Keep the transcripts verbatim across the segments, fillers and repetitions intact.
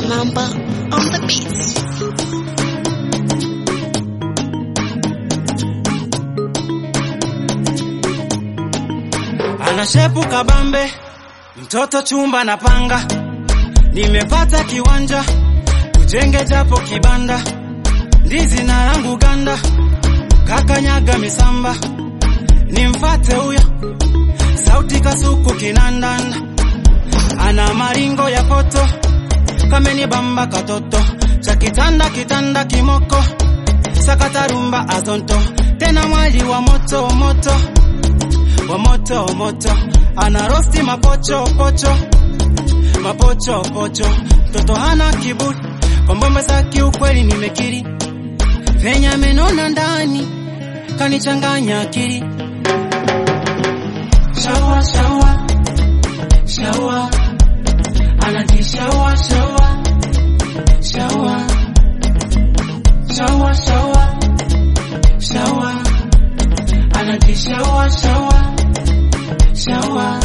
Mamba on the beats. Anashepu kabambe, mtoto chumba na panga. Nimepata kiwanja, tujenge japo kibanda. Ndizi na rangu ganda, kakanyaga misamba. Nimfate huyo, sauti kasuku kinandanda. Ana maringo ya poto, kameni bamba katoto. Chakitanda kitanda kimoko, sakata rumba azonto. Tena mwali wa moto moto, wa moto moto. Ana rosti mapocho pocho, mapocho pocho. Toto hana kiburi, kwa mbomba zaki ukweli nimekiri. Venya menona ndani, kanichanganya akili. Shawa shawa, shawa. Anati shawa shawa, shawa. Shawa shawa, shawa. Anati shawa shawa, shawa.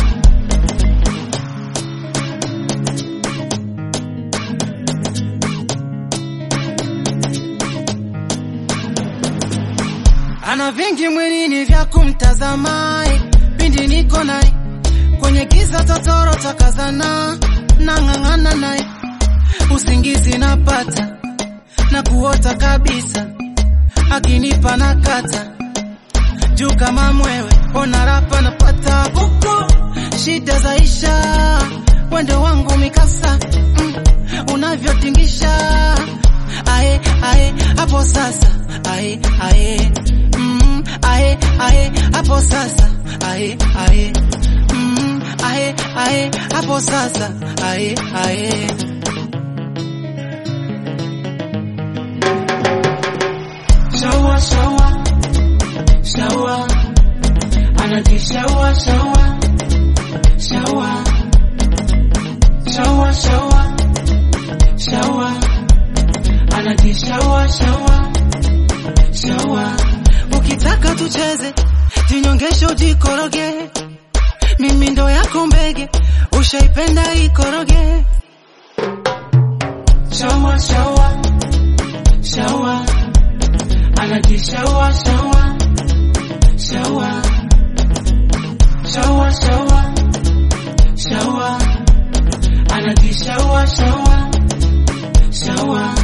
Ana vingi mwilini vya kumtazama, pindi niko naye kwenye giza totoro takazana, nang'ang'ana naye usingizi napata na kuota kabisa, akinipa nakata juu kama mwewe, ona rapa napata kuko shida zaisha, wendo wangu mikasa mm, unavyotingisha ae ae hapo sasa ae ae mm, ae ae hapo sasa ae ae mm, ae ae hapo sasa ae ae. Shawa shawa shawa, anati shawa shawa shawa. Shawa shawa shawa, anati shawa shawa shawa. Ukitaka tucheze, jinyongesho ujikoroge, mimi ndo yako mbege, ushaipenda ikoroge. Shawa shawa shawa, anati shawa shawa shawa. Shawa shawa shawa, anati shawa shawa shawa.